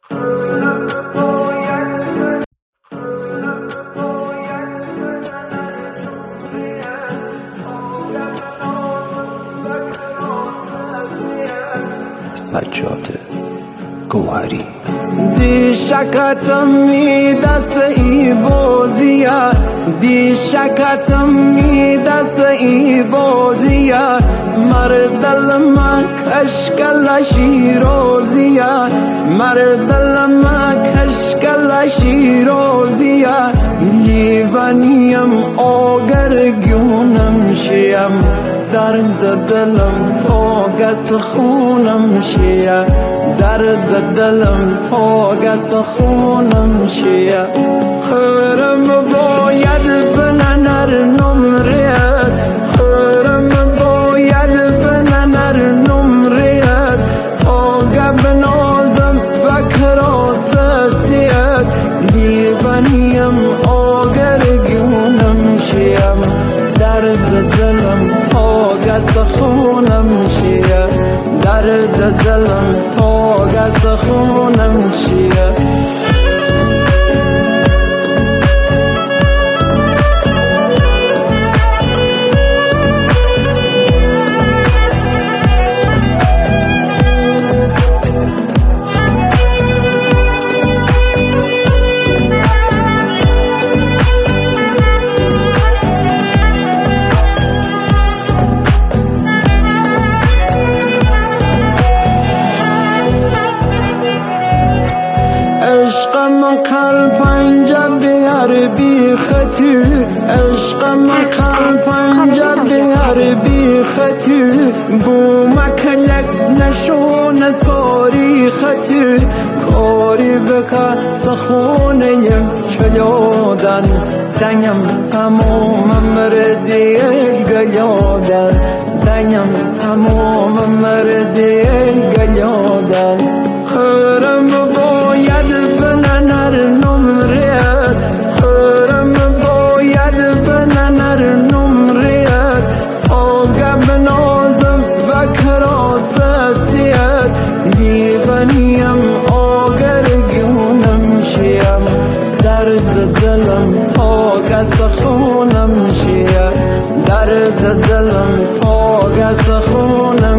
سجاد گوهری دی شکتم می دست ای بازیا، دی شکتم می دست ای بازیا، مردل ما کشکل شیرازیا، مردل ما کشکل شیرازیا، لیوانیم آگر گیونم شیم، درد دلم تا گس خونم شیه، درد دلم تا گس خونم شیه. خورم باید بننر نمریت، خورم باید بننر نمریت، تا گب نازم بکراس سیت، لیوانیم آگر گیونم شیم، درد دلم تا گس خونم شیه، درد دلم تا گس خونم شیه. عشقم قلبنجا بیار بی خطی، عشقم قلبنجا بیار بی خطی، بو مکلک نشون تاریختی، کاری بکا سخونیم چلودن، دنیم تمام مردی گلیادن، دنیم تمام مردی گلیادن. خورم باید بننر نمریت، خورم باید بننر نمریت، تا گب نازم بکراس سیت، لیوانیم آگر گیونم شیم، درد دلم تا گس خونم شیه، درد دلم تا گس خونم